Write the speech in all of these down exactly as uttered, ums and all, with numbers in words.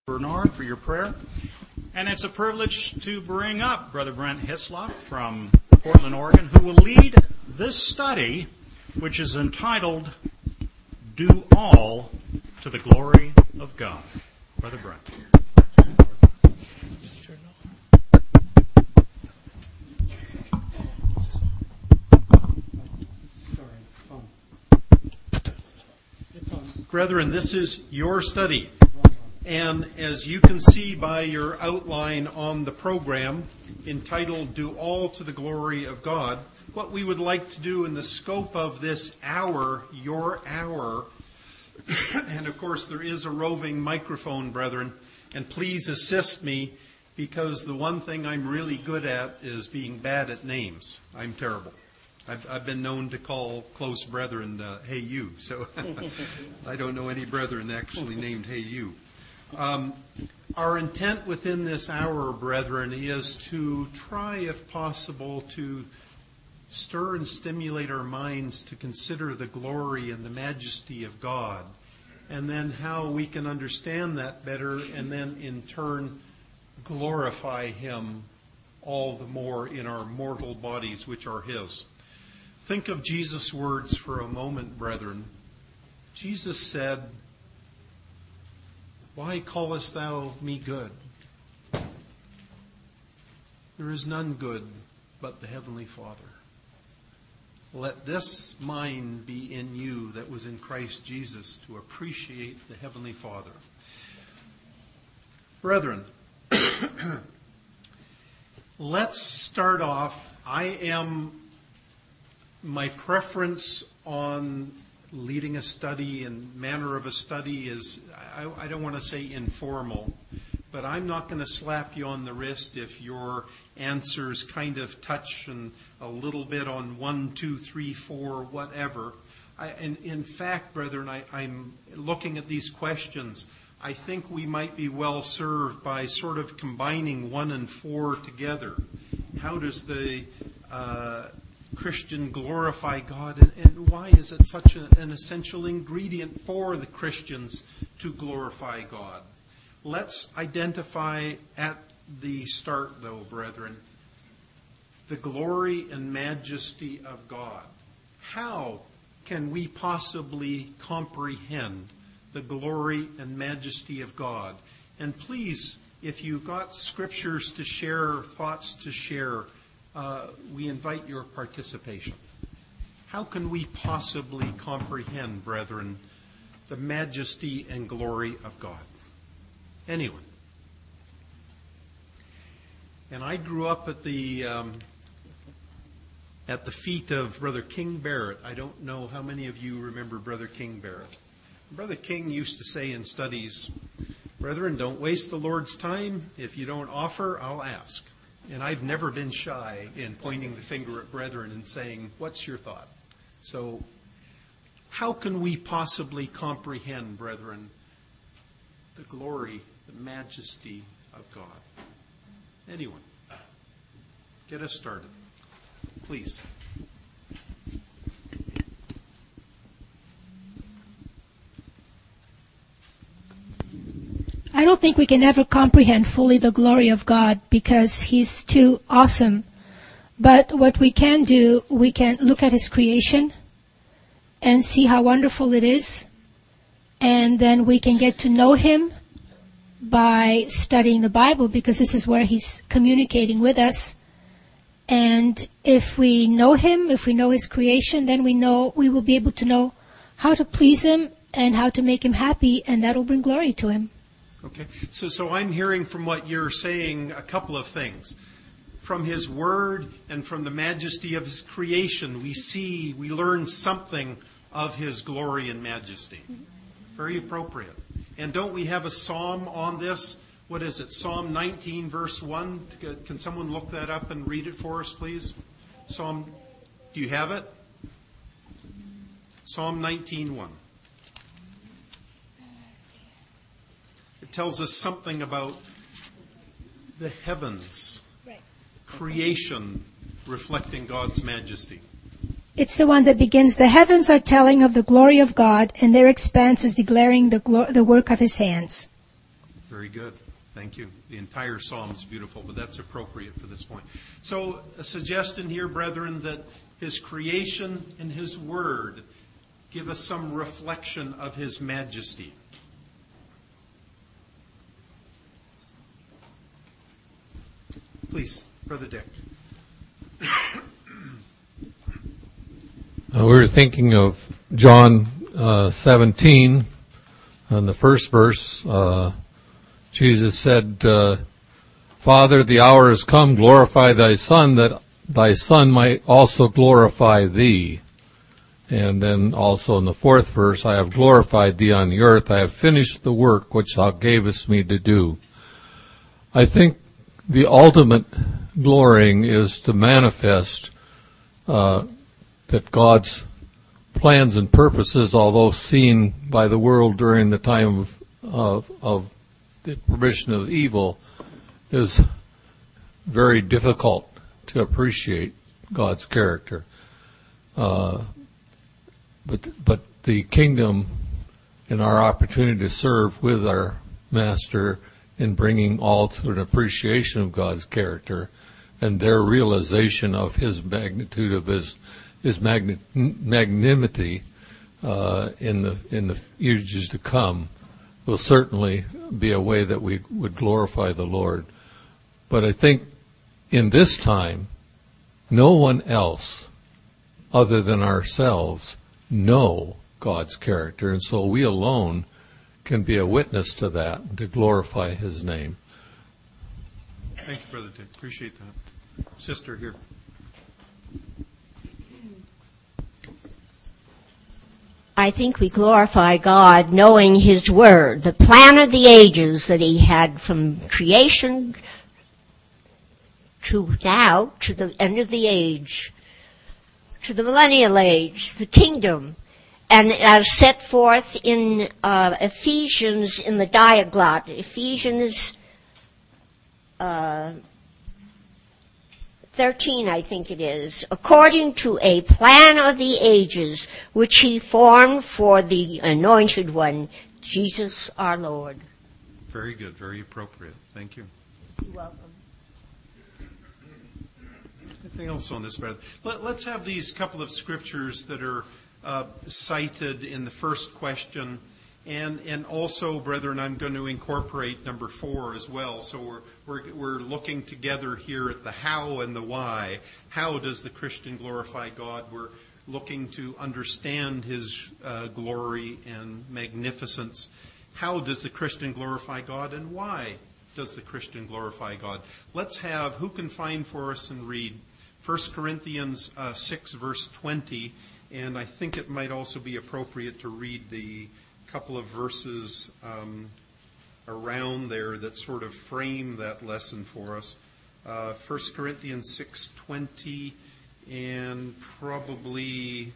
Bernard for your prayer. And it's a privilege to bring up Brother Brent Hislop from Portland, Oregon, who will lead this study, which is entitled, Do All to the Glory of God. Brother Brent. Brethren, this is your study. And as you can see by your outline on the program entitled, Do All to the Glory of God, what we would like to do in the scope of this hour, your hour, and of course there is a roving microphone, brethren, and please assist me because the one thing I'm really good at is being bad at names. I'm terrible. I've, I've been known to call close brethren, uh, hey you, so I don't know any brethren actually named hey you. Um, our intent within this hour, brethren, is to try, if possible, to stir and stimulate our minds to consider the glory and the majesty of God, and then how we can understand that better, and then in turn glorify Him all the more in our mortal bodies, which are His. Think of Jesus' words for a moment, brethren. Jesus said, Why callest thou me good? There is none good but the Heavenly Father. Let this mind be in you that was in Christ Jesus, to appreciate the Heavenly Father. Brethren, let's start off. I am, my preference on leading a study and manner of a study is, I, I don't want to say informal, but I'm not going to slap you on the wrist if your answers kind of touch and a little bit on one, two, three, four, whatever. I, and in fact, brethren, I, I'm looking at these questions. I think we might be well served by sort of combining one and four together. How does the uh, Christian glorify God, and, and why is it such a, an essential ingredient for the Christians to glorify God? Let's identify at the start, though, brethren, the glory and majesty of God. How can we possibly comprehend the glory and majesty of God? And please, if you've got scriptures to share, thoughts to share, Uh, we invite your participation. How can we possibly comprehend, brethren, the majesty and glory of God? Anyone? And I grew up at the um, at the feet of Brother King Barrett. I don't know how many of you remember Brother King Barrett. Brother King used to say in studies, "Brethren, don't waste the Lord's time. If you don't offer, I'll ask." And I've never been shy in pointing the finger at brethren and saying, what's your thought? So how can we possibly comprehend, brethren, the glory, the majesty of God? Anyone? Get us started, please. I don't think we can ever comprehend fully the glory of God because He's too awesome. But what we can do, we can look at His creation and see how wonderful it is. And then we can get to know Him by studying the Bible, because this is where He's communicating with us. And if we know Him, if we know His creation, then we know we will be able to know how to please Him and how to make Him happy, and that will bring glory to Him. Okay, so so I'm hearing from what you're saying a couple of things. From His Word and from the majesty of His creation, we see, we learn something of His glory and majesty. Very appropriate. And don't we have a psalm on this? What is it? Psalm nineteen, verse one? Can someone look that up and read it for us, please? Psalm, do you have it? Psalm nineteen, one. It tells us something about the heavens, right. Creation reflecting God's majesty. It's the one that begins, the heavens are telling of the glory of God, and their expanse is declaring the, glo- the work of His hands. Very Very good. Thank you. The entire psalm is beautiful, but that's appropriate for this point. So a suggestion here, brethren, that his creation and his word give us some reflection of his majesty. Please, Brother Dick. Uh, we were thinking of John uh, seventeen, and the first verse, uh, Jesus said, uh, Father, the hour has come, glorify thy Son, that thy Son might also glorify thee. And then also in the fourth verse, I have glorified thee on the earth, I have finished the work which thou gavest me to do. I think the ultimate glorying is to manifest uh, that God's plans and purposes, although seen by the world during the time of, of, of the permission of evil, is very difficult to appreciate God's character. Uh, but but the kingdom and our opportunity to serve with our Master in bringing all to an appreciation of God's character and their realization of his magnitude, of his his magn- magnanimity uh, in the in the ages to come, will certainly be a way that we would glorify the Lord. But I think in this time, no one else other than ourselves know God's character, and so we alone can be a witness to that and to glorify his name. Thank you, Brother Dick. Appreciate that. Sister here. I think we glorify God knowing his word, the plan of the ages that he had from creation to now, to the end of the age, to the millennial age, the kingdom, and as set forth in uh, Ephesians in the Diaglott, Ephesians uh, thirteen, I think it is, according to a plan of the ages which he formed for the anointed one, Jesus our Lord. Very good, very appropriate. Thank you. You're welcome. Anything else on this, brother? Let, let's have these couple of scriptures that are uh, cited in the first question. And and also, brethren, I'm going to incorporate number four as well. So we're we're we're looking together here at the how and the why. How does the Christian glorify God? We're looking to understand his uh, glory and magnificence. How does the Christian glorify God, and why does the Christian glorify God? Let's have, who can find for us and read First Corinthians uh, six, verse twenty. And I think it might also be appropriate to read the couple of verses um, around there that sort of frame that lesson for us. Uh, First Corinthians six twenty, and probably,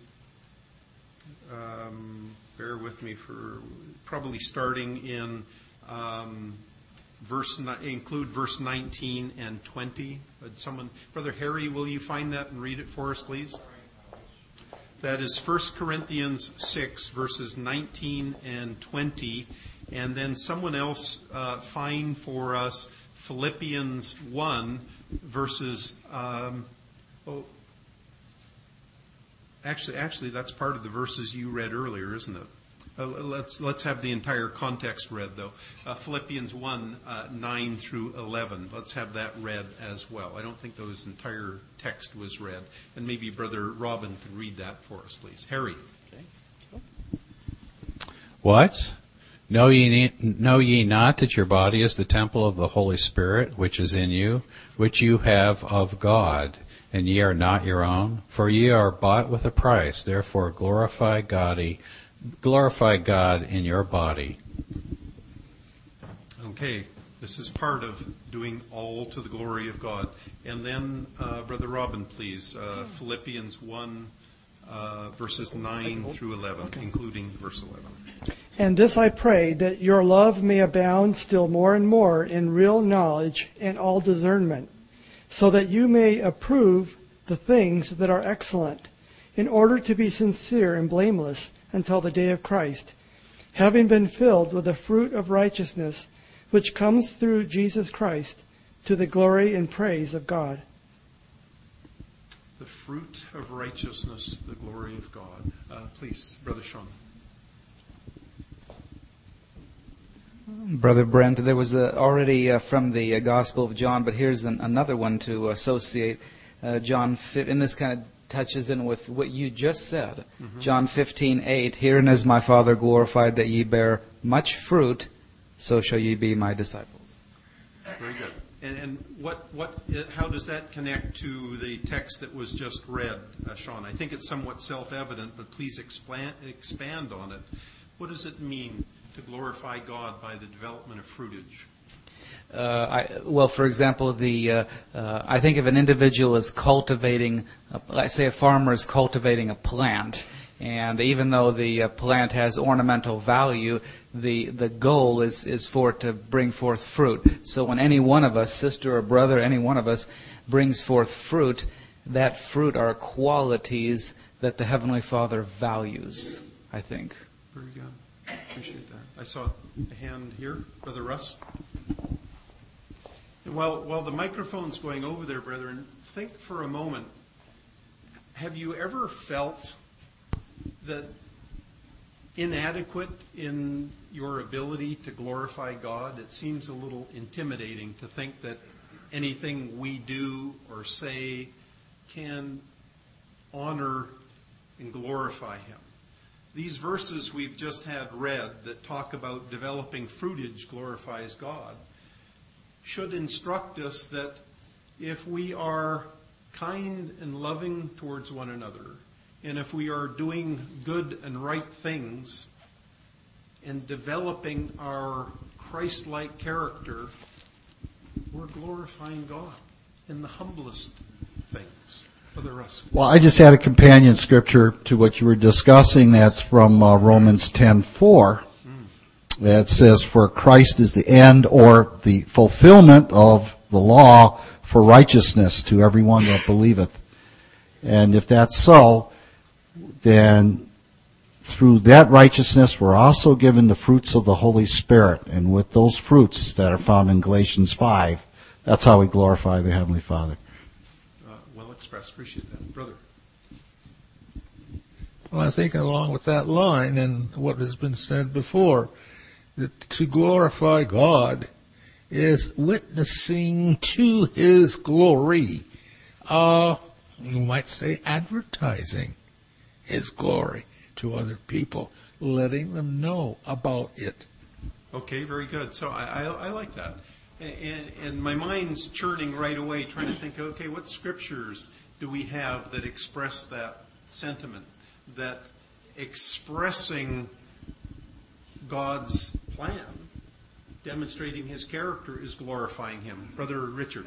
um, bear with me for, probably starting in um, verse, include verse nineteen and twenty. Would someone, Brother Harry, will you find that and read it for us, please? That is First Corinthians six, verses nineteen and twenty. And then someone else uh, find for us Philippians one, verses... Um, oh, actually, actually, that's part of the verses you read earlier, isn't it? Uh, let's let's have the entire context read, though. Uh, Philippians one, uh, nine through eleven. Let's have that read as well. I don't think those entire text was read. And maybe Brother Robin can read that for us, please. Harry. Okay. What? Know ye, know ye not that your body is the temple of the Holy Spirit, which is in you, which you have of God, and ye are not your own? For ye are bought with a price. Therefore glorify God, glorify God in your body. Okay, this is part of doing all to the glory of God. And then, uh, Brother Robin, please, uh, Philippians one, uh, verses nine through eleven, okay, including verse eleven. And this I pray, that your love may abound still more and more in real knowledge and all discernment, so that you may approve the things that are excellent, in order to be sincere and blameless until the day of Christ, having been filled with the fruit of righteousness which comes through Jesus Christ, to the glory and praise of God. The fruit of righteousness, the glory of God. Uh, please, Brother Sean. Brother Brent, there was uh, already uh, from the uh, Gospel of John, but here's an, another one to associate. Uh, John, and this kind of touches in with what you just said. Mm-hmm. John fifteen eight, herein is my Father glorified, that ye bear much fruit, so shall ye be my disciples. Very good. And, and what, what, how does that connect to the text that was just read, uh, Sean? I think it's somewhat self-evident, but please expand, expand on it. What does it mean to glorify God by the development of fruitage? Uh, I, well, for example, the uh, uh, I think if an individual is cultivating, uh, let's say a farmer is cultivating a plant, and even though the uh, plant has ornamental value, the the goal is, is for it to bring forth fruit. So when any one of us, sister or brother, any one of us brings forth fruit, that fruit are qualities that the Heavenly Father values, I think. Very good. Appreciate that. I saw a hand here. Brother Russ? And while, while the microphone's going over there, brethren, think for a moment. Have you ever felt that inadequate in your ability to glorify God? It seems a little intimidating to think that anything we do or say can honor and glorify Him. These verses we've just had read that talk about developing fruitage glorifies God should instruct us that if we are kind and loving towards one another, and if we are doing good and right things and developing our Christ-like character, we're glorifying God in the humblest things. Brother Russ. Well, I just had a companion scripture to what you were discussing. That's from uh, Romans ten four. Mm. That says, "For Christ is the end," or the fulfillment of the law for righteousness to everyone that believeth. And if that's so, then through that righteousness we're also given the fruits of the Holy Spirit. And with those fruits that are found in Galatians five, that's how we glorify the Heavenly Father. Uh, well expressed. Appreciate that. Brother. Well, I think along with that line and what has been said before, that to glorify God is witnessing to His glory. Uh, you might say advertising His glory to other people, letting them know about it. Okay, very good. So I, I, I like that. And, and my mind's churning right away, trying to think, okay, what scriptures do we have that express that sentiment? That expressing God's plan, demonstrating His character, is glorifying Him. Brother Richard.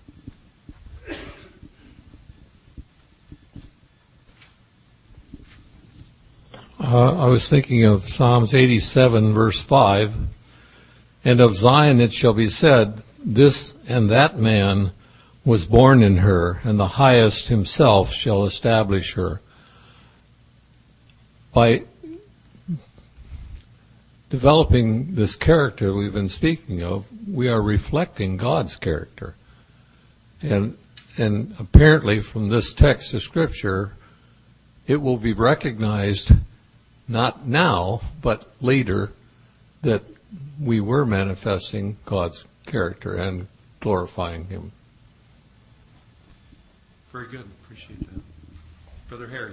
Uh, I was thinking of Psalms eighty-seven, verse five. "And of Zion it shall be said, this and that man was born in her, and the highest himself shall establish her." By developing this character we've been speaking of, we are reflecting God's character. And and apparently from this text of Scripture, it will be recognized not now, but later, that we were manifesting God's character and glorifying Him. Very good. Appreciate that. Brother Harry.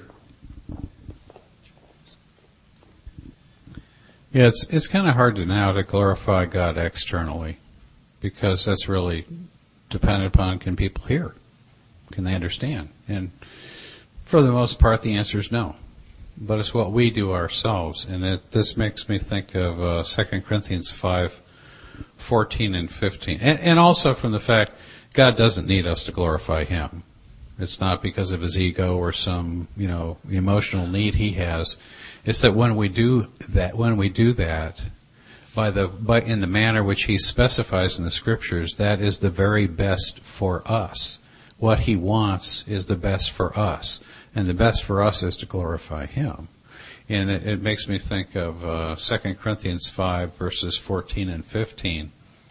Yeah, it's it's kind of hard to now to glorify God externally, because that's really dependent upon, can people hear? Can they understand? And for the most part, the answer is no. But it's what we do ourselves, and it, this makes me think of uh, Second Corinthians five, fourteen and fifteen, and, and also from the fact God doesn't need us to glorify Him. It's not because of His ego or some, you know, emotional need He has. It's that when we do that, when we do that, by the by in the manner which He specifies in the Scriptures, that is the very best for us. What He wants is the best for us. And the best for us is to glorify Him. And it, it makes me think of uh, Second Corinthians five, verses fourteen and fifteen.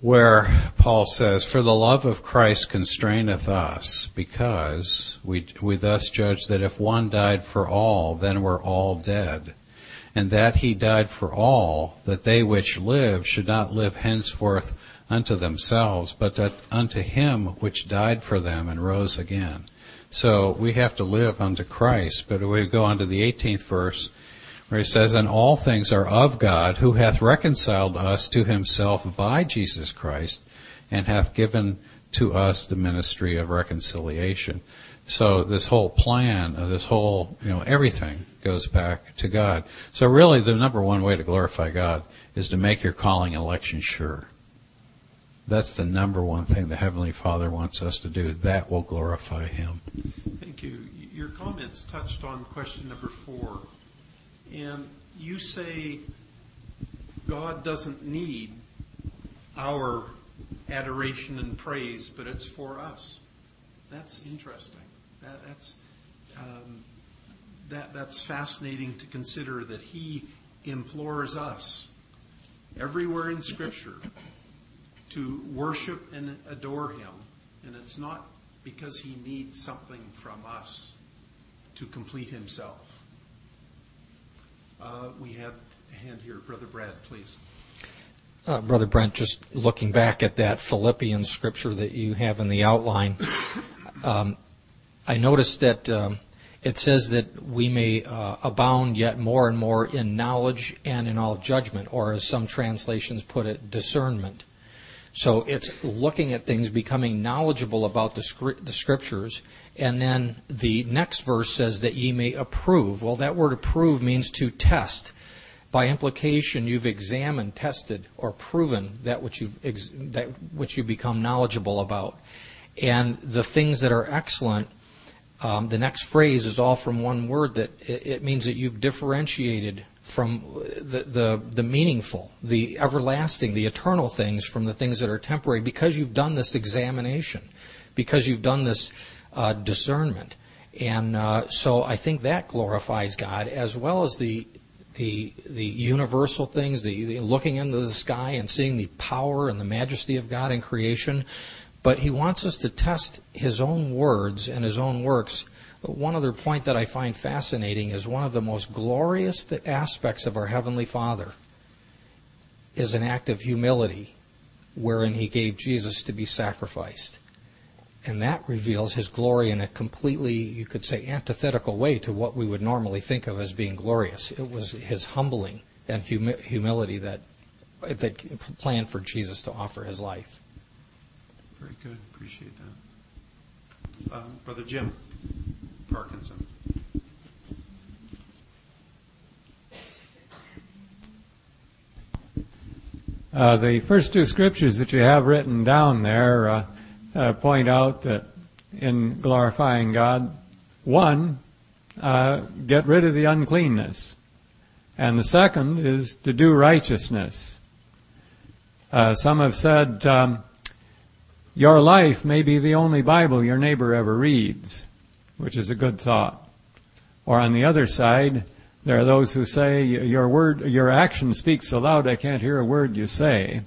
where Paul says, "For the love of Christ constraineth us, because we, we thus judge that if one died for all, then we're all dead. And that he died for all, that they which live should not live henceforth unto themselves, but that unto him which died for them and rose again." So we have to live unto Christ. But we go on to the eighteenth verse, where he says, "And all things are of God, who hath reconciled us to himself by Jesus Christ, and hath given to us the ministry of reconciliation." So this whole plan, of this whole, you know, everything goes back to God. So really the number one way to glorify God is to make your calling election sure. That's the number one thing the Heavenly Father wants us to do. That will glorify Him. Thank you. Your comments touched on question number four. And you say God doesn't need our adoration and praise, but it's for us. That's interesting. That, that's um, that that's fascinating to consider, that He implores us everywhere in Scripture to worship and adore Him, and it's not because He needs something from us to complete Himself. Uh, we had a hand here. Brother Brad, please. Uh, Brother Brent, just looking back at that Philippians scripture that you have in the outline, um, I noticed that um, it says that we may uh, abound yet more and more in knowledge and in all judgment, or as some translations put it, discernment. So it's looking at things, becoming knowledgeable about the, scri- the Scriptures, and then the next verse says that ye may approve. Well, that word approve means to test. By implication, you've examined, tested, or proven that which you've ex- that which you become knowledgeable about. And the things that are excellent, um, the next phrase is all from one word. That it, it means that you've differentiated from the, the the meaningful, the everlasting, the eternal things from the things that are temporary, because you've done this examination, because you've done this uh, discernment. And uh, so I think that glorifies God, as well as the the the universal things, the, the looking into the sky and seeing the power and the majesty of God in creation. But He wants us to test His own words and His own works. One other point that I find fascinating is one of the most glorious aspects of our Heavenly Father is an act of humility, wherein He gave Jesus to be sacrificed. And that reveals His glory in a completely, you could say, antithetical way to what we would normally think of as being glorious. It was His humbling and humi- humility that that planned for Jesus to offer His life. Very good. Appreciate that. Um, Brother Jim Parkinson. Uh, the first two scriptures that you have written down there uh, uh, point out that in glorifying God, one, uh, get rid of the uncleanness, and the second is to do righteousness. Uh, some have said, um, your life may be the only Bible your neighbor ever reads, which is a good thought. Or on the other side, there are those who say, your word, your action speaks so loud I can't hear a word you say.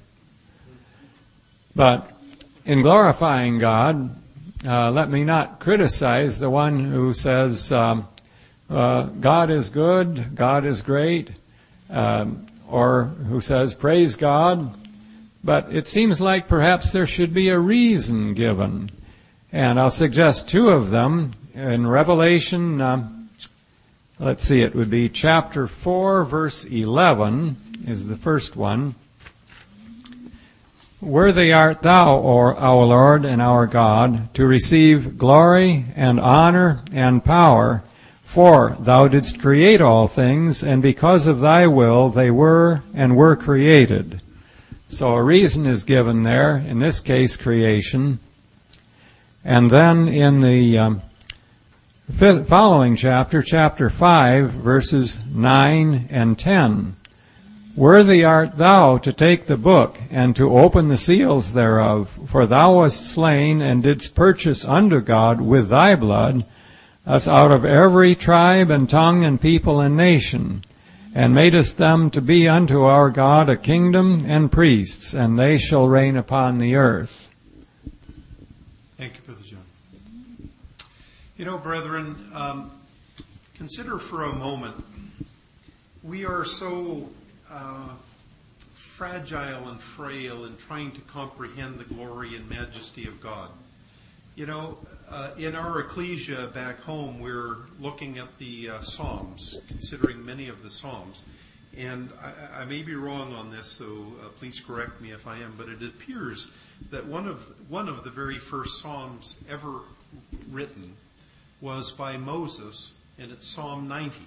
But in glorifying God, uh, let me not criticize the one who says, um, uh, God is good, God is great, um, or who says, praise God. But it seems like perhaps there should be a reason given. And I'll suggest two of them. In Revelation, um, let's see, it would be chapter four, verse eleven is the first one. Worthy art thou, O our Lord and our God, to receive glory and honor and power, for thou didst create all things, and because of thy will they were and were created. So a reason is given there, in this case creation. And then in the um, following chapter, chapter five, verses nine and ten. Worthy art thou to take the book and to open the seals thereof, for thou wast slain and didst purchase unto God with thy blood us out of every tribe and tongue and people and nation, and madest them to be unto our God a kingdom and priests, and they shall reign upon the earth. Thank you, Brother John. You know, brethren, um, consider for a moment, we are so uh, fragile and frail in trying to comprehend the glory and majesty of God. You know, uh, in our ecclesia back home, we're looking at the uh, Psalms, considering many of the Psalms. And I, I may be wrong on this, so uh, please correct me if I am, but it appears that one of one of the very first Psalms ever written was by Moses, and it's Psalm ninety.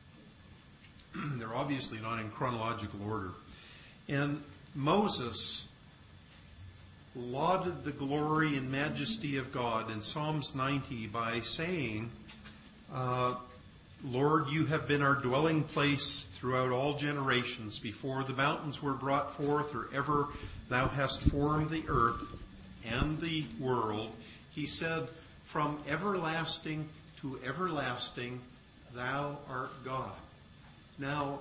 They're obviously not in chronological order. And Moses lauded the glory and majesty of God in Psalms ninety by saying, uh, Lord, you have been our dwelling place throughout all generations. Before the mountains were brought forth, or ever thou hast formed the earth and the world. He said, from everlasting to everlasting, thou art God. Now,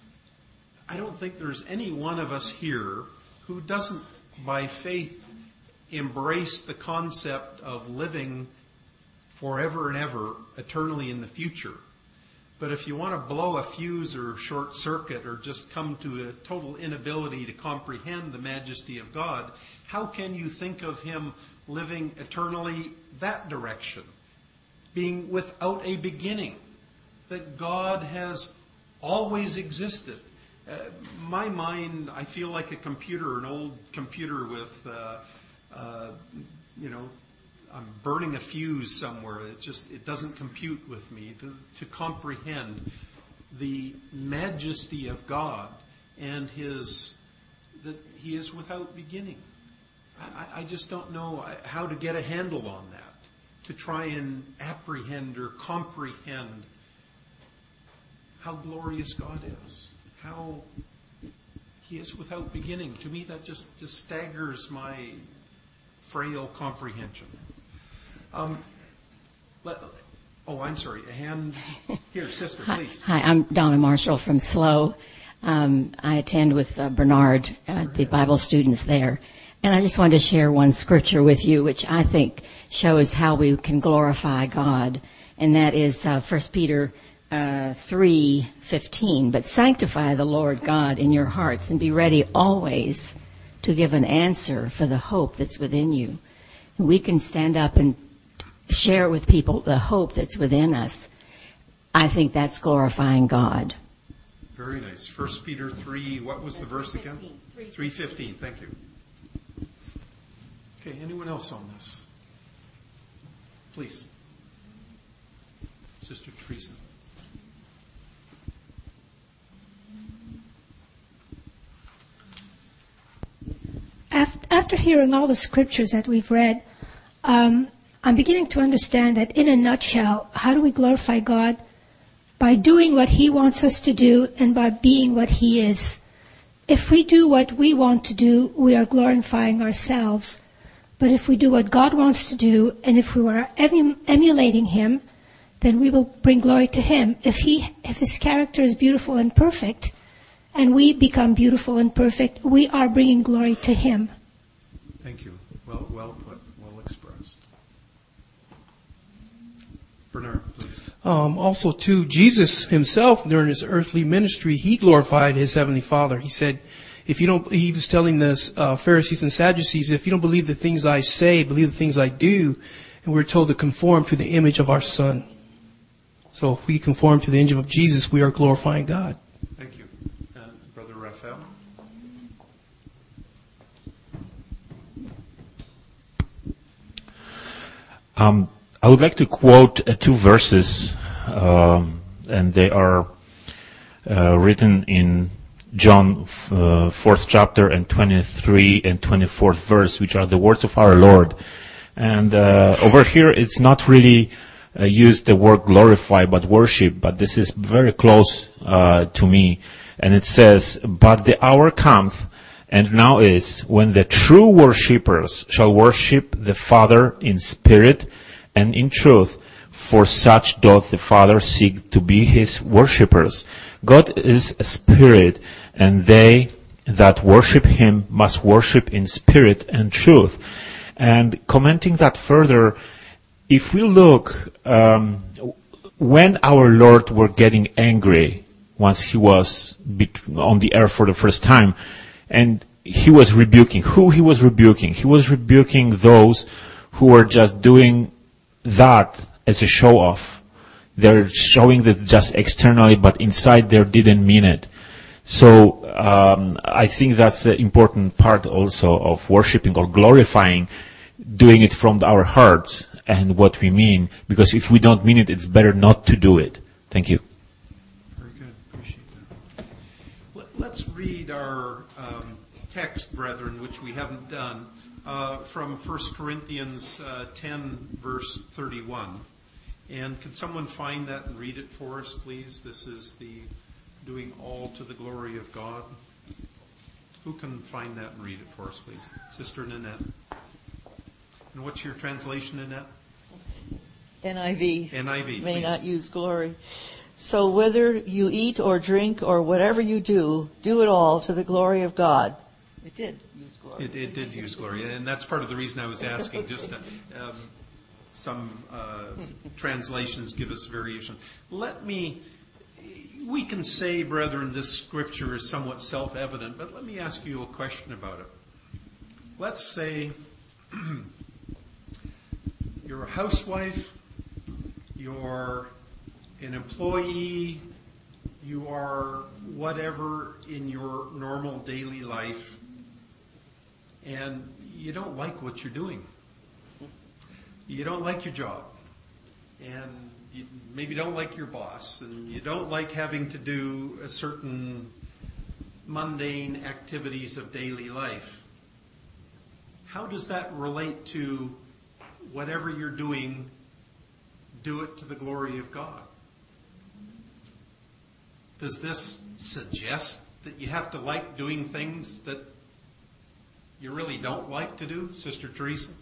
I don't think there's any one of us here who doesn't, by faith, embrace the concept of living forever and ever, eternally in the future. But if you want to blow a fuse or short circuit or just come to a total inability to comprehend the majesty of God, how can you think of him living eternally that direction? Being without a beginning. That God has always existed. Uh, my mind, I feel like a computer, an old computer with, uh, uh, you know, I'm burning a fuse somewhere. It just, it doesn't compute with me to, to comprehend the majesty of God and his, that he is without beginning. I, I just don't know how to get a handle on that, to try and apprehend or comprehend how glorious God is, how he is without beginning. To me, that just, just staggers my frail comprehension. Um, let, oh, I'm sorry. A hand here, sister, please. Hi, I'm Donna Marshall from S L O. Um, I attend with uh, Bernard, uh, the Bible students there. And I just wanted to share one scripture with you, which I think shows how we can glorify God. And that is uh, First Peter uh, three fifteen. But sanctify the Lord God in your hearts and be ready always to give an answer for the hope that's within you. And we can stand up and share with people the hope that's within us. I think that's glorifying God. Very nice. First Peter three, what was the verse again? three fifteen, thank you. Okay, anyone else on this? Please. Sister Teresa. After hearing all the scriptures that we've read, um, I'm beginning to understand that in a nutshell, how do we glorify God? By doing what he wants us to do and by being what he is. If we do what we want to do, we are glorifying ourselves. But if we do what God wants to do, and if we are emu- emulating him, then we will bring glory to him. If he, if his character is beautiful and perfect, and we become beautiful and perfect, we are bringing glory to him. Thank you. Well, well put, well expressed. Bernard, please. Um, also, too, Jesus himself, during his earthly ministry, he glorified his heavenly Father. He said, if you don't, he was telling the uh, Pharisees and Sadducees, if you don't believe the things I say, believe the things I do. And we're told to conform to the image of our Son. So if we conform to the image of Jesus, we are glorifying God. Thank you. And Brother Raphael? Um, I would like to quote uh, two verses, um, and they are uh, written in John uh, fourth chapter and twenty-three and twenty-fourth verse, which are the words of our Lord. And uh, over here, it's not really uh, used the word glorify, but worship, but this is very close uh, to me. And it says, but the hour cometh, and now is, when the true worshippers shall worship the Father in spirit and in truth, for such doth the Father seek to be his worshippers. God is a spirit, and they that worship him must worship in spirit and truth. And commenting that further, if we look, um, when our Lord were getting angry once he was on the earth for the first time, and he was rebuking, who he was rebuking? He was rebuking those who were just doing that as a show-off. They're showing that just externally, but inside they didn't mean it. So um, I think that's the important part also of worshiping or glorifying, doing it from our hearts and what we mean, because if we don't mean it, it's better not to do it. Thank you. Very good. Appreciate that. Let, let's read our um, text, brethren, which we haven't done, uh, from First Corinthians uh, ten, verse thirty-one. And can someone find that and read it for us, please? This is the doing all to the glory of God. Who can find that and read it for us, please? Sister Nanette. And what's your translation, Nanette? N I V. N I V, May please. not use glory. So whether you eat or drink or whatever you do, do it all to the glory of God. It did use glory. It, it did use glory, and that's part of the reason I was asking. Just to, um, some uh, translations give us variation. Let me. We can say, brethren, this scripture is somewhat self-evident, but let me ask you a question about it. Let's say you're a housewife, you're an employee, you are whatever in your normal daily life, and you don't like what you're doing. You don't like your job, and you maybe don't like your boss, and you don't like having to do a certain mundane activities of daily life. How does that relate to whatever you're doing, do it to the glory of God? Does this suggest that you have to like doing things that you really don't like to do, Sister Teresa?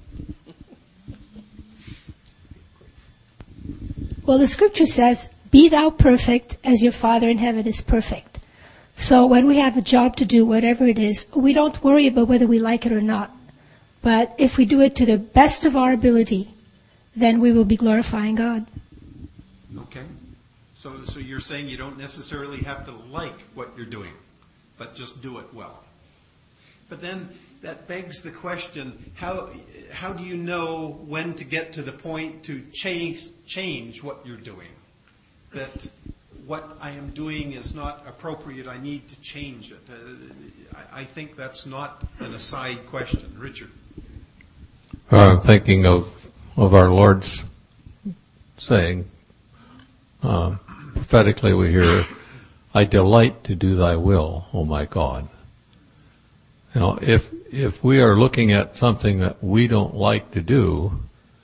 Well, the scripture says, be thou perfect as your Father in heaven is perfect. So when we have a job to do, whatever it is, we don't worry about whether we like it or not. But if we do it to the best of our ability, then we will be glorifying God. Okay. So, so you're saying you don't necessarily have to like what you're doing, but just do it well. But then that begs the question, how how do you know when to get to the point to change change what you're doing? That what I am doing is not appropriate, I need to change it. Uh, I, I think that's not an aside question. Richard? Uh, I'm thinking of, of our Lord's saying, uh, prophetically we hear, I delight to do thy will, O my God. You know, if if we are looking at something that we don't like to do,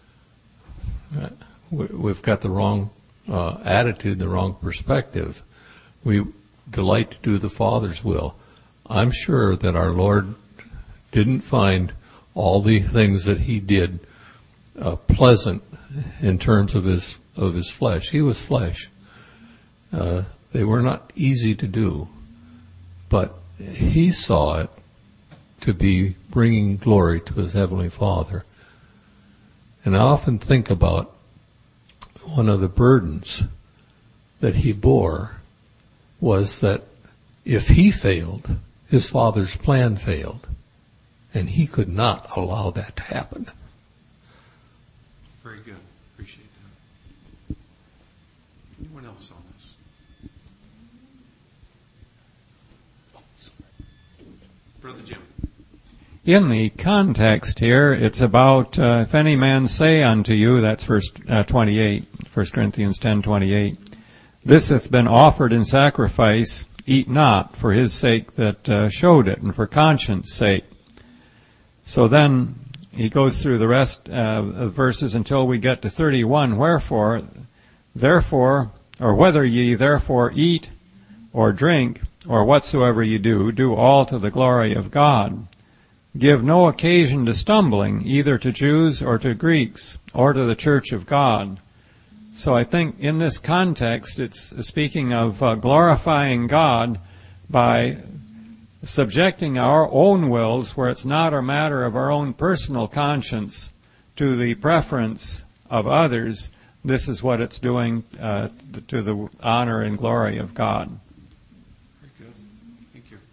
we, we've got the wrong uh, attitude, the wrong perspective. We delight to do the Father's will. I'm sure that our Lord didn't find all the things that he did uh, pleasant in terms of his of his flesh. He was flesh. Uh, they were not easy to do, but he saw it to be bringing glory to his Heavenly Father. And I often think about one of the burdens that he bore was that if he failed, his Father's plan failed. And he could not allow that to happen. Very good. Appreciate that. Anyone else on this? Brother Jim. In the context here, it's about, uh, if any man say unto you, that's verse uh, twenty-eight, First Corinthians ten twenty-eight, this hath been offered in sacrifice, eat not, for his sake that uh, showed it, and for conscience sake. So then he goes through the rest uh, of verses until we get to thirty-one. Wherefore, therefore, or whether ye therefore eat or drink, or whatsoever ye do, do all to the glory of God. Give no occasion to stumbling, either to Jews or to Greeks, or to the church of God. So I think in this context, it's speaking of uh, glorifying God by subjecting our own wills, where it's not a matter of our own personal conscience, to the preference of others. This is what it's doing uh, to the honor and glory of God. Very good. Thank you.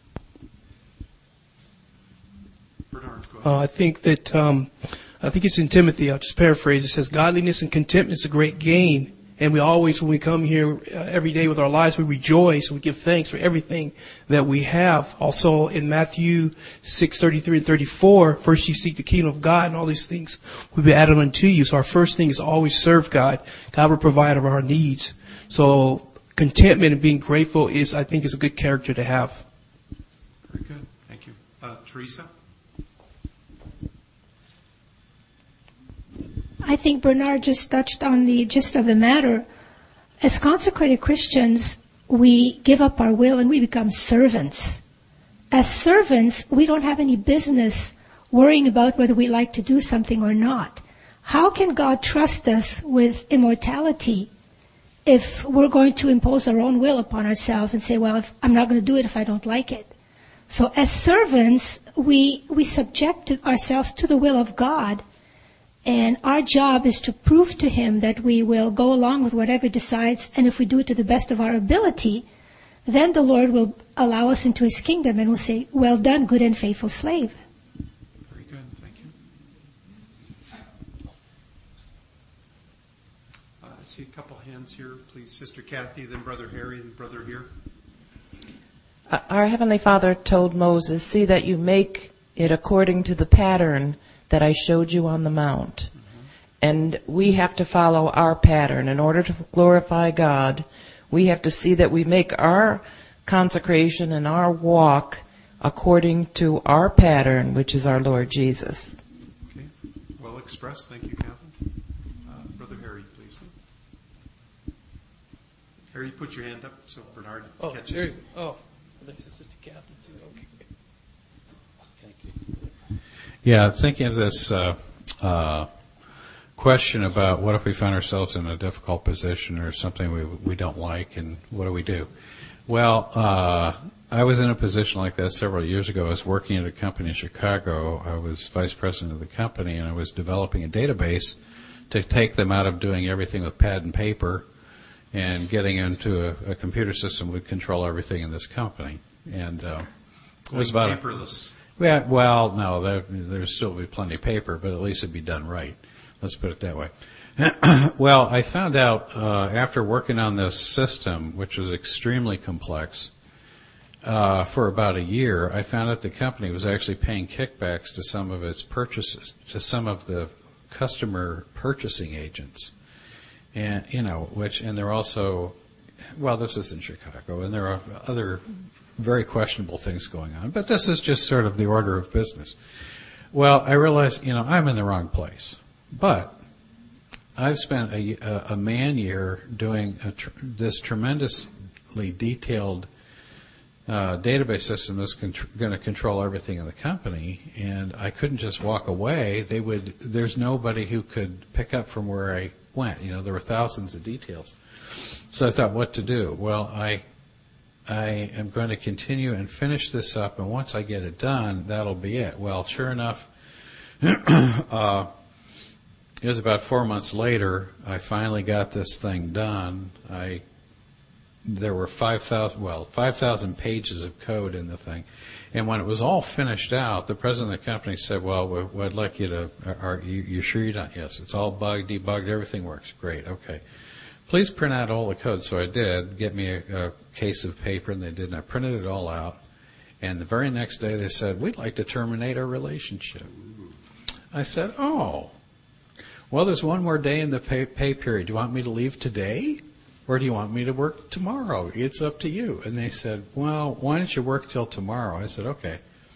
Bernard, go ahead. Uh, I think that um, I think it's in Timothy. I'll just paraphrase. It says, "Godliness and contentment is a great gain." And we always, when we come here uh, every day with our lives, we rejoice and we give thanks for everything that we have. Also in Matthew six thirty-three and thirty-four, first you seek the kingdom of God, and all these things will be added unto you. So our first thing is always serve God. God will provide of our needs. So contentment and being grateful is, I think, is a good character to have. Very good. Thank you. Uh, Teresa? I think Bernard just touched on the gist of the matter. As consecrated Christians, we give up our will and we become servants. As servants, we don't have any business worrying about whether we like to do something or not. How can God trust us with immortality if we're going to impose our own will upon ourselves and say, well, if, I'm not going to do it if I don't like it? So as servants, we, we subject ourselves to the will of God. And our job is to prove to Him that we will go along with whatever He decides, and if we do it to the best of our ability, then the Lord will allow us into His kingdom and will say, well done, good and faithful slave. Very good. Thank you. Uh, I see a couple hands here. Please, Sister Kathy, then Brother Harry, then Brother here. Uh, our Heavenly Father told Moses, see that you make it according to the pattern that I showed you on the mount. Mm-hmm. And we have to follow our pattern. In order to glorify God, we have to see that we make our consecration and our walk according to our pattern, which is our Lord Jesus. Okay. Well expressed. Thank you, Kathy. Uh, Brother Harry, please. Harry, put your hand up so Bernard oh, catches Harry. you. Oh, this is Sister Kathy too. Okay. Thank you. Yeah, thinking of this uh, uh, question about what if we find ourselves in a difficult position or something we we don't like, and what do we do? Well, uh, I was in a position like that several years ago. I was working at a company in Chicago. I was vice president of the company, and I was developing a database to take them out of doing everything with pad and paper and getting into a, a computer system that would control everything in this company. And uh, it was about paperless. A, Yeah, well, no, there, there'd still be plenty of paper, but at least it'd be done right. Let's put it that way. Well, I found out uh, after working on this system, which was extremely complex, uh, for about a year, I found out the company was actually paying kickbacks to some of its purchases, to some of the customer purchasing agents, and you know, which, and they're also, well, this is in Chicago, and there are other very questionable things going on, but this is just sort of the order of business. Well, I realized, you know, I'm in the wrong place, but I've spent a, a man year doing a tr- this tremendously detailed uh, database system that's con- going to control everything in the company, and I couldn't just walk away. They would. There's nobody who could pick up from where I went. You know, there were thousands of details. So I thought, what to do? Well, I I am going to continue and finish this up, and once I get it done, that'll be it. Well, sure enough, uh, it was about four months later, I finally got this thing done. I there were five thousand, well, five thousand pages of code in the thing. And when it was all finished out, the president of the company said, well, we, I'd like you to, are you, you sure you're done? Yes, it's all bugged, debugged, everything works. Great, okay. Please print out all the code. So I did, get me a, a case of paper, and they did, and I printed it all out. And the very next day they said, we'd like to terminate our relationship. I said, oh, well, there's one more day in the pay, pay period. Do you want me to leave today? Or do you want me to work tomorrow? It's up to you. And they said, well, why don't you work till tomorrow? I said, okay.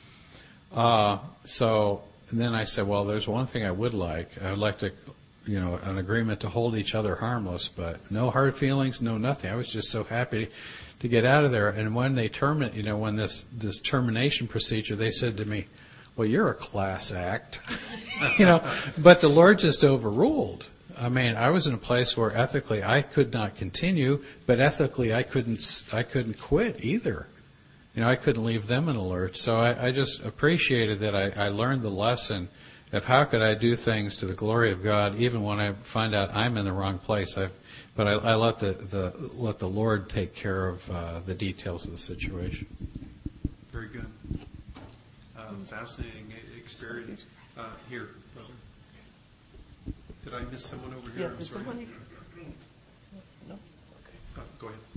Uh, so and then I said, well, there's one thing I would like. I would like to, you know, an agreement to hold each other harmless, but no hard feelings, no nothing. I was just so happy to get out of there. And when they terminate, you know, when this, this termination procedure, they said to me, well, you're a class act, you know, but the Lord just overruled. I mean, I was in a place where ethically I could not continue, but ethically I couldn't. I couldn't quit either. You know, I couldn't leave them in a lurch. So I, I just appreciated that I, I learned the lesson of how could I do things to the glory of God, even when I find out I'm in the wrong place. I've, but I, I let the, the let the Lord take care of uh, the details of the situation. Very good. Um, fascinating experience. Uh, here, brother. Did I miss someone over here? Yeah, I'm there's sorry. someone here. No? Okay. Uh, go ahead.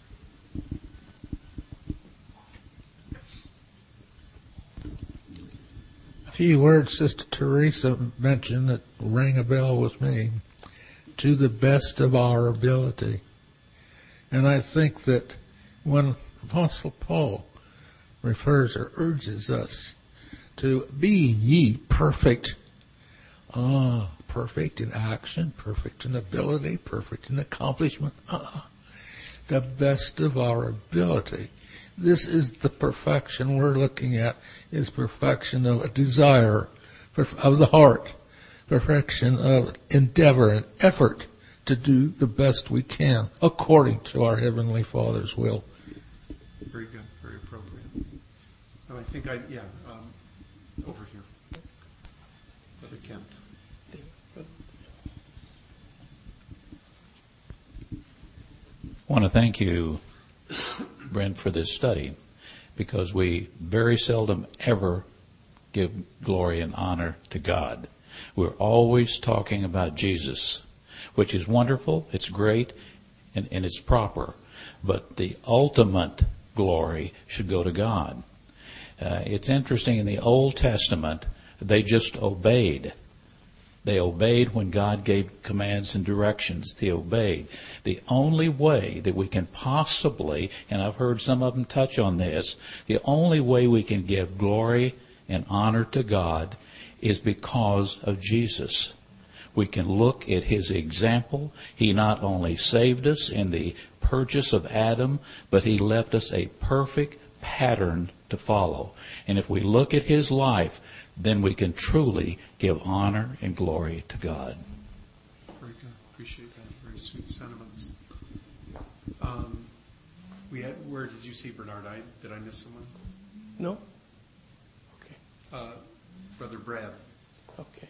A few words Sister Teresa mentioned that rang a bell with me. To the best of our ability. And I think that when Apostle Paul refers or urges us to be ye perfect, ah, perfect in action, perfect in ability, perfect in accomplishment, ah, the best of our ability. This is the perfection we're looking at, is perfection of a desire, of the heart, perfection of endeavor and effort to do the best we can according to our Heavenly Father's will. Very good, very appropriate. Oh, I think I, yeah, um, over here. Brother Kent. I want to thank you, Brent, for this study, because we very seldom ever give glory and honor to God. We're always talking about Jesus, which is wonderful, it's great, and, and it's proper. But the ultimate glory should go to God. Uh, it's interesting, in the Old Testament, they just obeyed. They obeyed when God gave commands and directions. They obeyed. The only way that we can possibly, and I've heard some of them touch on this, the only way we can give glory and honor to God is because of Jesus. We can look at His example. He not only saved us in the purchase of Adam, but He left us a perfect pattern to follow. And if we look at His life, then we can truly give honor and glory to God. Very good. Appreciate that. Very sweet sentiments. Um, we had, where did you see Bernard? I, did I miss someone? No. Okay. Uh, Brother Brad. Okay.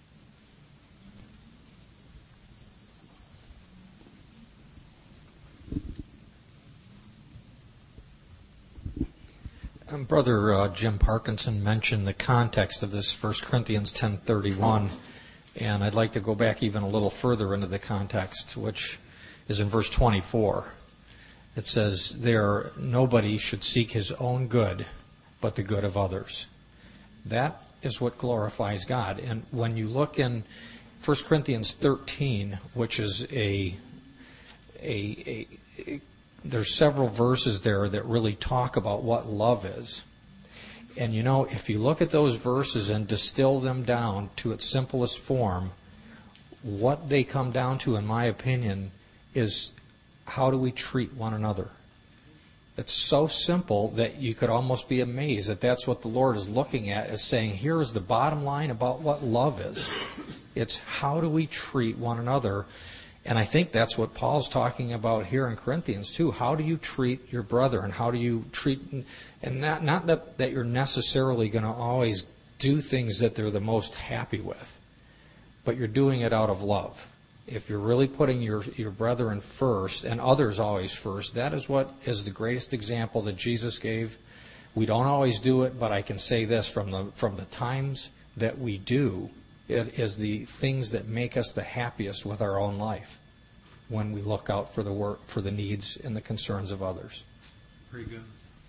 Um, Brother uh, Jim Parkinson mentioned the context of this First Corinthians ten thirty-one, and I'd like to go back even a little further into the context, which is in verse twenty-four. It says, "There nobody should seek his own good, but the good of others." That is what glorifies God. And when you look in First Corinthians thirteen, which is a a, a, a there's several verses there that really talk about what love is. And you know, if you look at those verses and distill them down to its simplest form, what they come down to, in my opinion, is how do we treat one another? It's so simple that you could almost be amazed that that's what the Lord is looking at, is saying, here is the bottom line about what love is. It's how do we treat one another. And I think that's what Paul's talking about here in Corinthians too. How do you treat your brother, and how do you treat, and not not that, that you're necessarily going to always do things that they're the most happy with, but you're doing it out of love. If you're really putting your, your brethren first and others always first, that is what is the greatest example that Jesus gave. We don't always do it, but I can say this, from the from the times that we do, it is the things that make us the happiest with our own life, when we look out for the work, for the needs and the concerns of others. Very good.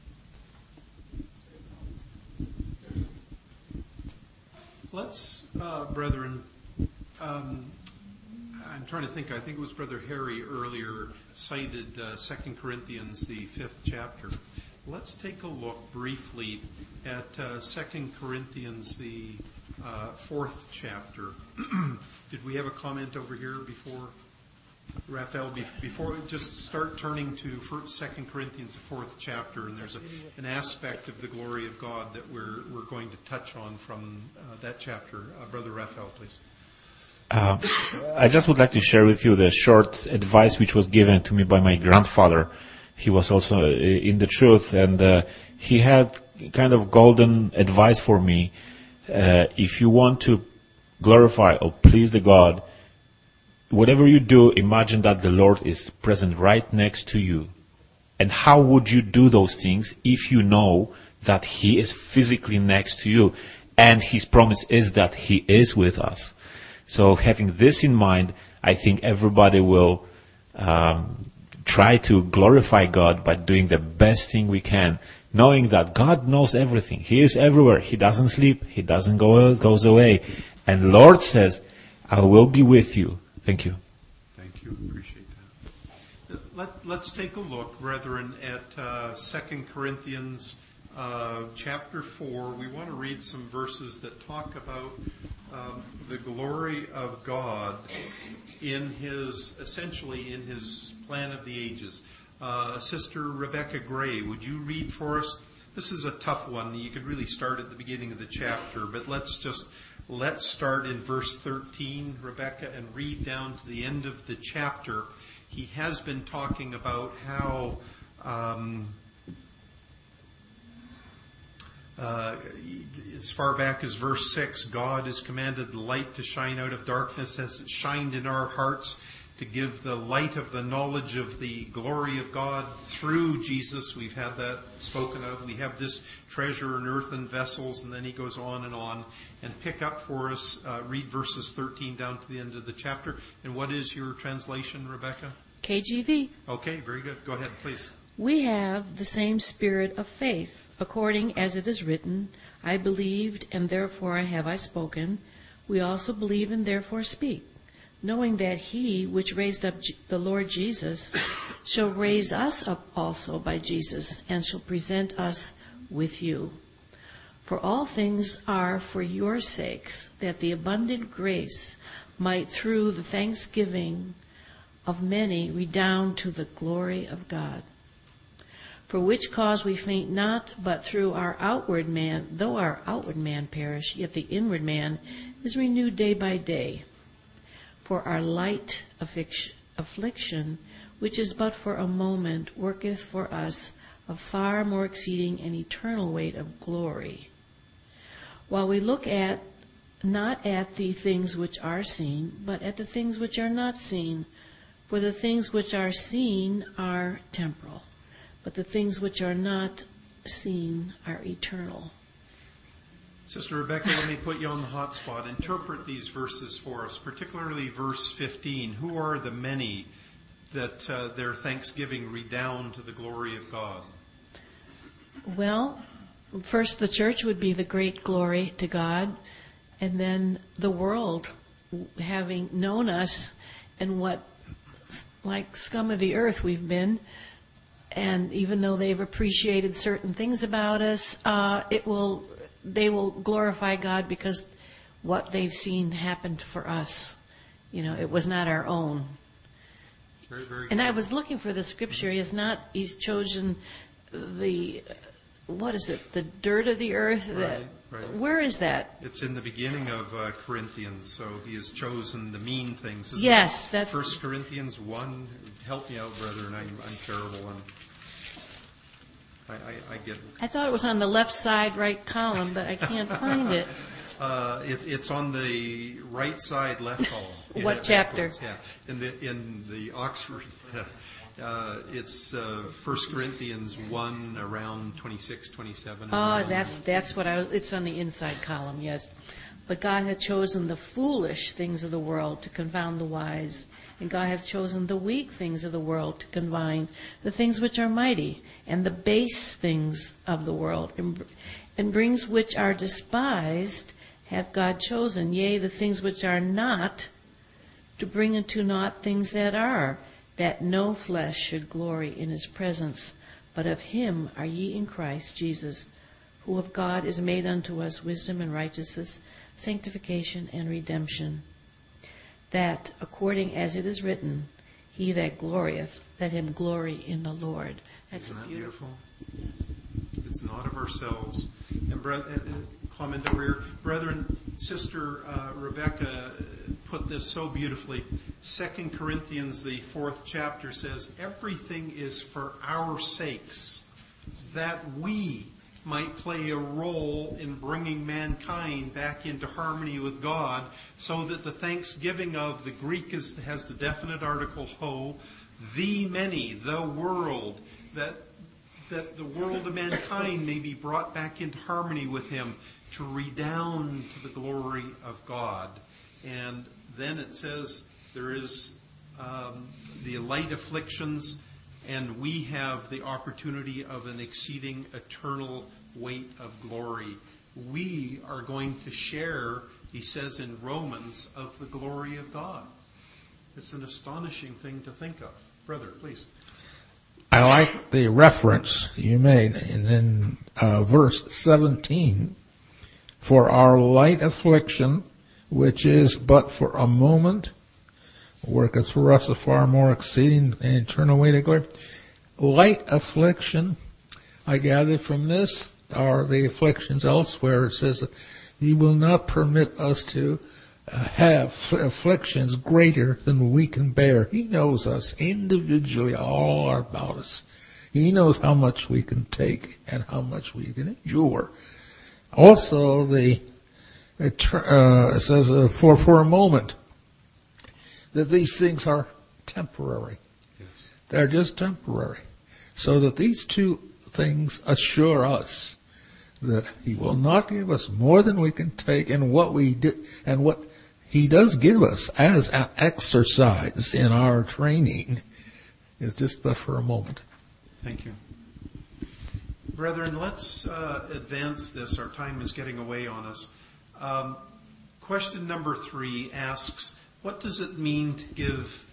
Let's, uh, brethren, um, I'm trying to think, I think it was Brother Harry earlier cited uh, Second Corinthians, the fifth chapter. Let's take a look briefly at uh, Second Corinthians, the uh, fourth chapter. Did we have a comment over here before? Raphael, before just start turning to Second Corinthians, the fourth chapter, and there's a, an aspect of the glory of God that we're we're going to touch on from uh, that chapter. Uh, Brother Raphael, please. Uh, I just would like to share with you the short advice which was given to me by my grandfather. He was also in the truth, and uh, he had kind of golden advice for me. Uh, if you want to glorify or please the God, whatever you do, imagine that the Lord is present right next to you. And how would you do those things if you know that He is physically next to you? And His promise is that He is with us. So having this in mind, I think everybody will um, try to glorify God by doing the best thing we can, knowing that God knows everything. He is everywhere. He doesn't sleep. He doesn't go goes away. And the Lord says, I will be with you. Thank you. Thank you. Appreciate that. Let, let's take a look, brethren, at uh, Second Corinthians uh, chapter four. We want to read some verses that talk about um, the glory of God in His, essentially in His plan of the ages. Uh, Sister Rebecca Gray, would you read for us? This is a tough one. You could really start at the beginning of the chapter, but let's just let's start in verse thirteen, Rebecca, and read down to the end of the chapter. He has been talking about how um, uh, as far back as verse six, God has commanded the light to shine out of darkness as it shined in our hearts, to give the light of the knowledge of the glory of God through Jesus. We've had that spoken of. We have this treasure in earthen vessels, and then he goes on and on. And pick up for us, uh, read verses thirteen down to the end of the chapter. And what is your translation, Rebecca? K J V. Okay, very good. Go ahead, please. We have the same spirit of faith, according as it is written, I believed, and therefore have I spoken. We also believe, and therefore speak, knowing that he which raised up the Lord Jesus shall raise us up also by Jesus, and shall present us with you. For all things are for your sakes, that the abundant grace might through the thanksgiving of many redound to the glory of God. For which cause we faint not, but through our outward man, though our outward man perish, yet the inward man is renewed day by day. For our light affliction, which is but for a moment, worketh for us a far more exceeding and eternal weight of glory. While we look at, not at the things which are seen, but at the things which are not seen. For the things which are seen are temporal, but the things which are not seen are eternal. Sister Rebecca, let me put you on the hot spot. Interpret these verses for us, particularly verse fifteen. Who are the many that uh, their thanksgiving redound to the glory of God? Well, first the church would be the great glory to God, and then the world, having known us and what, like scum of the earth we've been, and even though they've appreciated certain things about us, uh, it will they will glorify God because what they've seen happened for us. You know, it was not our own. Very, very and I was looking for the scripture. He has not. He's chosen the what is it? The dirt of the earth. Right, that, right. Where is that? It's in the beginning of uh, Corinthians. So he has chosen the mean things. Isn't Yes, it? that's First Corinthians one. Help me out, brethren. I'm, I'm terrible. And I, I, I get. I thought it was on the left side, right column, but I can't find it. Uh, it, it's on the right side, left column. Yeah, What chapter? backwards, Yeah, in the in the Oxford, uh, it's uh, First Corinthians one, around twenty-six, twenty-seven. Oh, that's that's what I was. It's on the inside column, yes. But God had chosen the foolish things of the world to confound the wise, and God hath chosen the weak things of the world to confound the things which are mighty, and the base things of the world, and, and brings which are despised hath God chosen, yea, the things which are not, to bring unto naught things that are, that no flesh should glory in his presence. But of him are ye in Christ Jesus, who of God is made unto us wisdom and righteousness, sanctification and redemption, that, according as it is written, he that glorieth, let him glory in the Lord. That's Isn't that beautiful. beautiful? It's not of ourselves. And bre- uh, comment over here, brethren, Sister uh, Rebecca put this so beautifully. Second Corinthians, the fourth chapter, says, everything is for our sakes, that we might play a role in bringing mankind back into harmony with God, so that the thanksgiving of the Greek is, has the definite article ho, the many, the world, that that the world of mankind may be brought back into harmony with him, to redound to the glory of God. And then it says there is um, the light afflictions, and we have the opportunity of an exceeding eternal weight of glory. We are going to share, he says in Romans, of the glory of God. It's an astonishing thing to think of. Brother, please. I like the reference you made in, in uh, verse seventeen. For our light affliction, which is but for a moment, worketh for us a far more exceeding and eternal weight of glory. Light affliction, I gather from this, are the afflictions elsewhere. It says that he will not permit us to uh, have afflictions greater than we can bear. He knows us individually, all about us. He knows how much we can take and how much we can endure. Also, the it, uh, it says uh, for for a moment that these things are temporary. Yes. They're just temporary. So that these two things assure us that he will not give us more than we can take, and what we do, and what he does give us as an exercise in our training is just but for a moment. Thank you. Brethren, let's uh, advance this. Our time is getting away on us. Um, question number three asks, what does it mean to give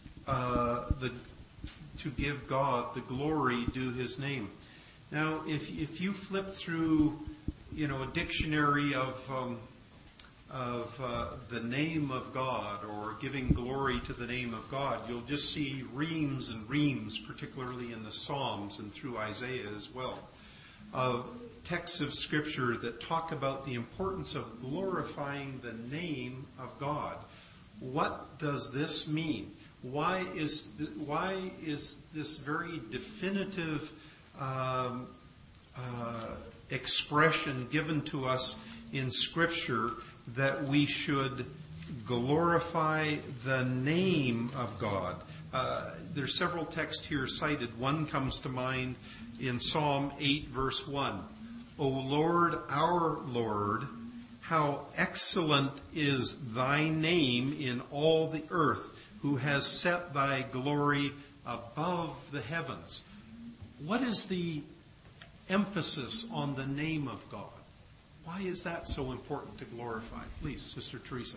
uh, the to give God the glory due his name? Now, if if you flip through, you know, a dictionary of um, of uh, the name of God, or giving glory to the name of God, you'll just see reams and reams, particularly in the Psalms and through Isaiah as well, of texts of Scripture that talk about the importance of glorifying the name of God. What does this mean? Why is th- why is this very definitive um, uh, expression given to us in Scripture that we should glorify the name of God? Uh, there's several texts here cited. One comes to mind in Psalm eight, verse one. O Lord, our Lord, how excellent is thy name in all the earth, who has set thy glory above the heavens. What is the emphasis on the name of God? Why is that so important to glorify? Please, Sister Teresa.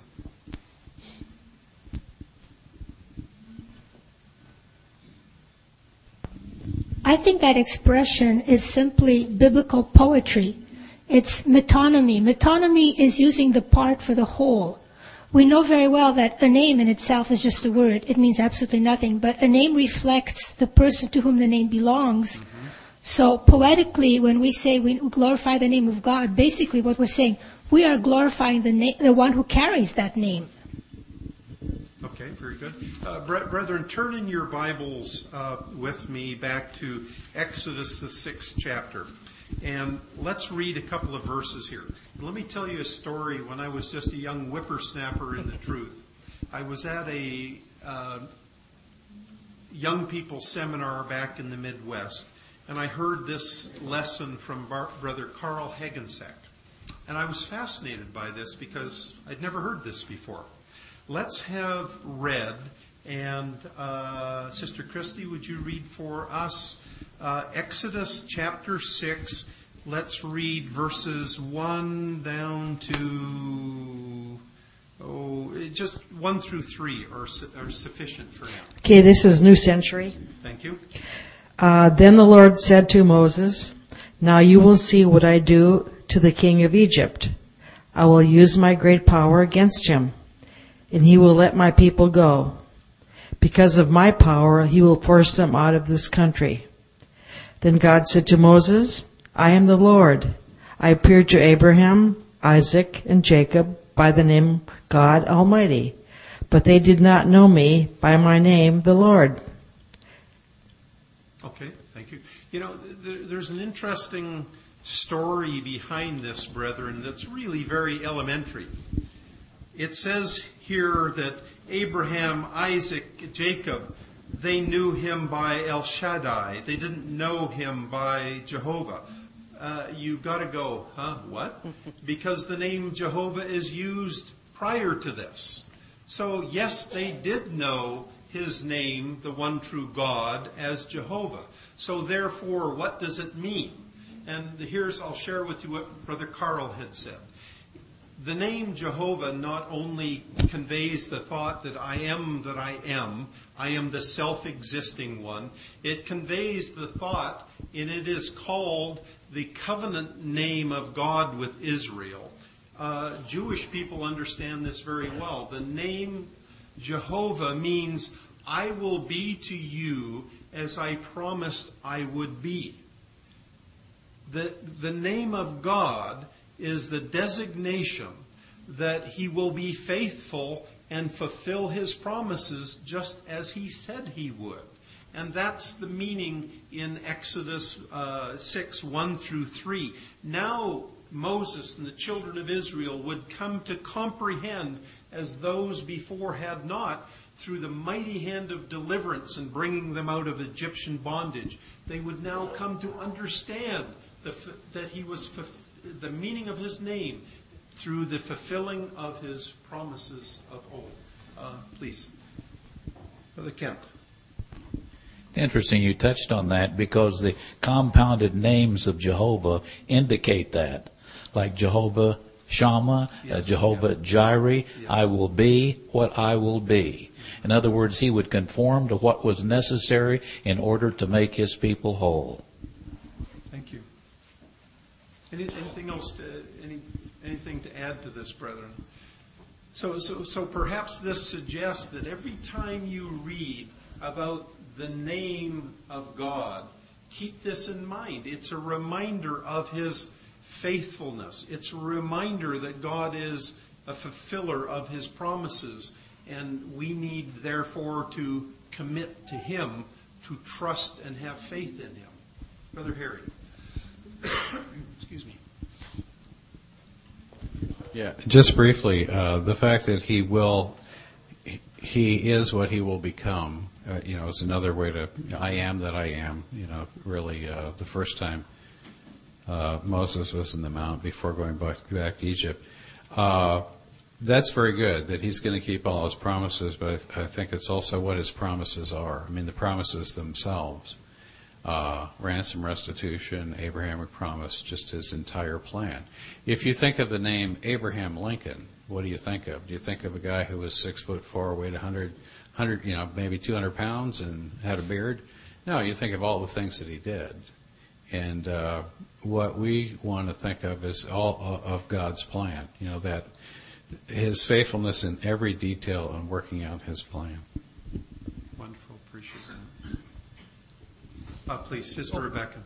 I think that expression is simply biblical poetry. It's metonymy. Metonymy is using the part for the whole. We know very well that a name in itself is just a word. It means absolutely nothing. But a name reflects the person to whom the name belongs. Mm-hmm. So poetically, when we say we glorify the name of God, basically what we're saying, we are glorifying the na- the one who carries that name. Okay, very good. Uh, brethren, turn in your Bibles uh, with me back to Exodus, the sixth chapter. And let's read a couple of verses here. Let me tell you a story. When I was just a young whippersnapper in the truth, I was at a uh, young people seminar back in the Midwest, and I heard this lesson from Bar- Brother Carl Hagensack. And I was fascinated by this because I'd never heard this before. Let's have read, and uh, Sister Christy, would you read for us uh, Exodus chapter six? Let's read verses one down to, oh, just one through three are, are sufficient for now. Okay, this is New Century. Thank you. Uh, then the Lord said to Moses, now you will see what I do to the king of Egypt. I will use my great power against him, and he will let my people go. Because of my power, he will force them out of this country. Then God said to Moses, I am the Lord. I appeared to Abraham, Isaac, and Jacob by the name God Almighty. but they did not know me by my name, the Lord. Okay, thank you. You know, there, there's an interesting story behind this, brethren, that's really very elementary. It says here that Abraham, Isaac, Jacob, they knew him by El Shaddai. They didn't know him by Jehovah. Uh, you got to go, huh? What? Because the name Jehovah is used prior to this. So, yes, they did know his name, the one true God, as Jehovah. So, therefore, what does it mean? And here's, I'll share with you what Brother Carl had said. The name Jehovah not only conveys the thought that I am that I am, I am the self-existing one, it conveys the thought, and it is called the covenant name of God with Israel. Uh, Jewish people understand this very well. The name Jehovah means I will be to you as I promised I would be. The, the name of God is the designation that he will be faithful and fulfill his promises just as he said he would. And that's the meaning in Exodus uh, six, one through three. Now Moses and the children of Israel would come to comprehend, as those before had not, through the mighty hand of deliverance and bringing them out of Egyptian bondage. They would now come to understand the, that he was the meaning of his name through the fulfilling of his promises of old. Uh, please. Brother Kent. Interesting you touched on that, because the compounded names of Jehovah indicate that. Like Jehovah Shammah, yes, uh, Jehovah yeah. Jireh, yes. I will be what I will be. In other words, he would conform to what was necessary in order to make his people whole. Thank you. Any, anything else, to, any, anything to add to this, brethren? So, so, so perhaps this suggests that every time you read about the name of God, keep this in mind. It's a reminder of his faithfulness. It's a reminder that God is a fulfiller of his promises, and we need, therefore, to commit to him, to trust and have faith in him. Brother Harry. Excuse me. Yeah, just briefly, uh, the fact that he will, he is what he will become, uh, you know, is another way to, I am that I am, you know, really uh, the first time uh, Moses was in the mount before going back, back to Egypt. Uh, that's very good, that he's going to keep all his promises, but I, I think it's also what his promises are. I mean, the promises themselves. Uh, ransom, restitution, Abrahamic promise, just his entire plan. If you think of the name Abraham Lincoln, what do you think of? Do you think of a guy who was six foot four, weighed one hundred, one hundred, you know, maybe two hundred pounds and had a beard? No, you think of all the things that he did. And uh, what we want to think of is all of God's plan, you know, that his faithfulness in every detail in working out his plan. Wonderful. Appreciate that. Uh, please, Sister Rebecca.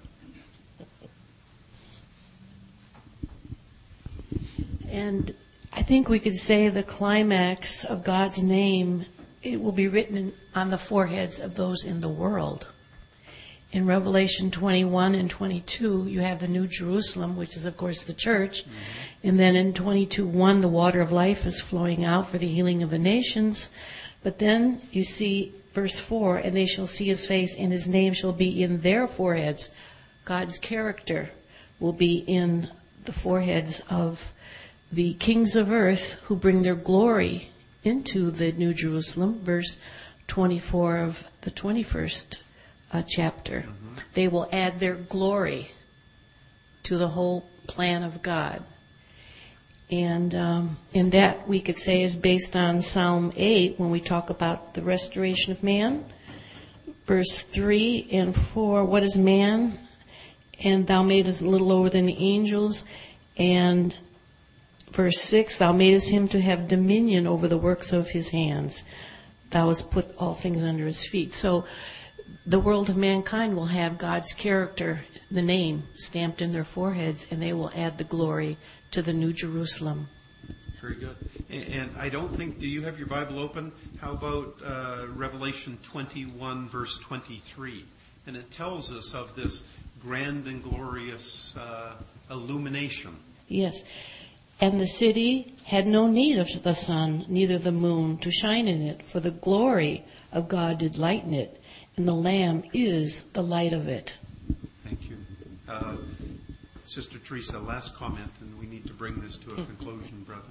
And I think we could say the climax of God's name, it will be written on the foreheads of those in the world. In Revelation twenty-one and twenty-two, you have the New Jerusalem, which is, of course, the church. Mm-hmm. And then in twenty-two one, the water of life is flowing out for the healing of the nations. But then you see verse four, and they shall see his face, and his name shall be in their foreheads. God's character will be in the foreheads of the kings of earth who bring their glory into the New Jerusalem, verse twenty-four of the twenty-first uh, chapter. Mm-hmm. They will add their glory to the whole plan of God. And um, and that, we could say, is based on Psalm eight when we talk about the restoration of man. Verse three and four, what is man? And thou madest a little lower than the angels. And verse six, thou madest him to have dominion over the works of his hands. Thou hast put all things under his feet. So the world of mankind will have God's character, the name, stamped in their foreheads, and they will add the glory to the New Jerusalem. Very good. And I don't think, do you have your Bible open? How about uh, Revelation twenty-one, verse twenty-three? And it tells us of this grand and glorious uh, illumination. Yes. And the city had no need of the sun, neither the moon, to shine in it, for the glory of God did lighten it, and the Lamb is the light of it. Thank you. Uh, Sister Teresa, last comment, and we need to bring this to a conclusion, brother.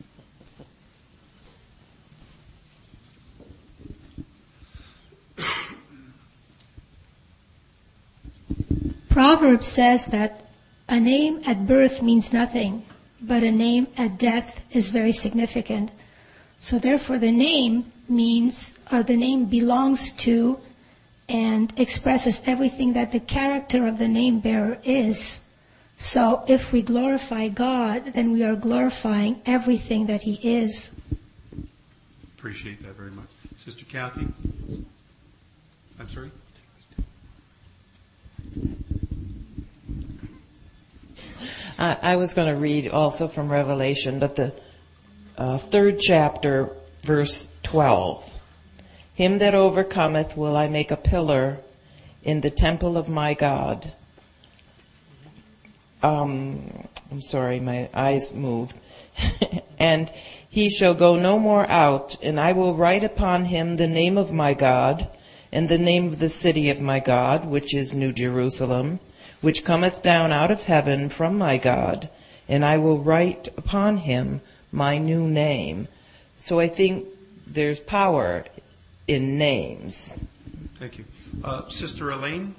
Proverbs says that a name at birth means nothing, but a name at death is very significant. So therefore the name means, or the name belongs to and expresses everything that the character of the name bearer is. So if we glorify God, then we are glorifying everything that He is. Appreciate that very much. Sister Kathy? I'm sorry? I, I was going to read also from Revelation, but the uh, third chapter, verse twelve. Him that overcometh will I make a pillar in the temple of my God. Um, I'm sorry, my eyes moved. And he shall go no more out, and I will write upon him the name of my God, and the name of the city of my God, which is New Jerusalem, which cometh down out of heaven from my God, and I will write upon him my new name. So I think there's power in names. Thank you. Uh, Sister Elaine,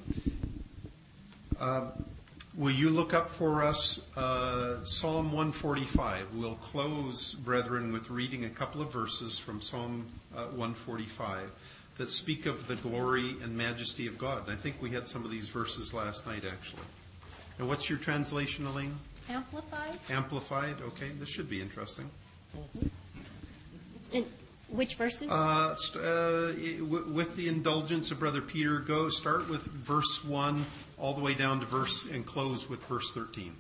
uh, will you look up for us uh, Psalm one forty-five? We'll close, brethren, with reading a couple of verses from Psalm uh, one forty-five that speak of the glory and majesty of God. And I think we had some of these verses last night, actually. And what's your translation, Elaine? Amplified. Amplified, okay. This should be interesting. Mm-hmm. And which verses? Uh, st- uh, w- with the indulgence of Brother Peter, go start with verse one all the way down to verse and close with verse thirteen.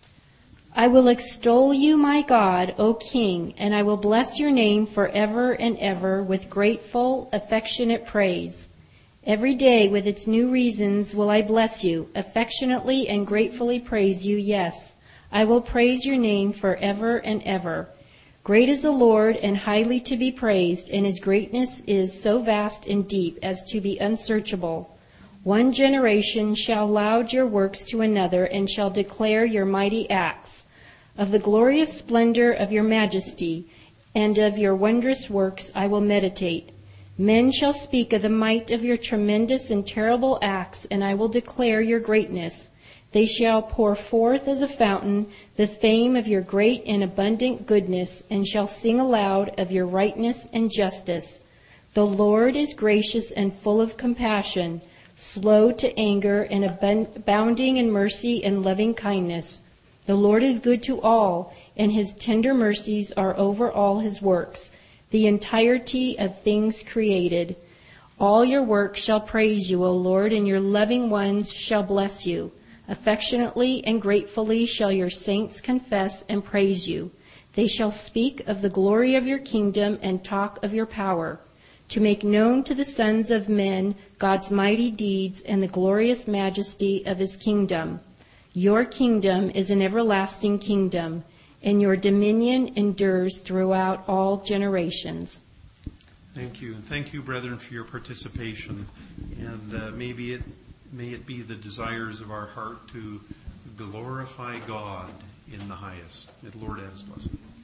I will extol you, my God, O King, and I will bless your name forever and ever with grateful, affectionate praise. Every day with its new reasons will I bless you, affectionately and gratefully praise you, yes. I will praise your name forever and ever. Great is the Lord and highly to be praised, and his greatness is so vast and deep as to be unsearchable. One generation shall laud your works to another and shall declare your mighty acts. Of the glorious splendor of your majesty and of your wondrous works I will meditate. Men shall speak of the might of your tremendous and terrible acts, and I will declare your greatness. They shall pour forth as a fountain the fame of your great and abundant goodness, and shall sing aloud of your rightness and justice. The Lord is gracious and full of compassion, slow to anger and abounding in mercy and loving kindness. The Lord is good to all, and his tender mercies are over all his works, the entirety of things created. All your works shall praise you, O Lord, and your loving ones shall bless you. Affectionately and gratefully shall your saints confess and praise you. They shall speak of the glory of your kingdom and talk of your power, to make known to the sons of men God's mighty deeds and the glorious majesty of his kingdom. Your kingdom is an everlasting kingdom, and your dominion endures throughout all generations. Thank you. And thank you, brethren, for your participation. And uh, maybe it may it be the desires of our heart to glorify God in the highest. May the Lord add his blessing.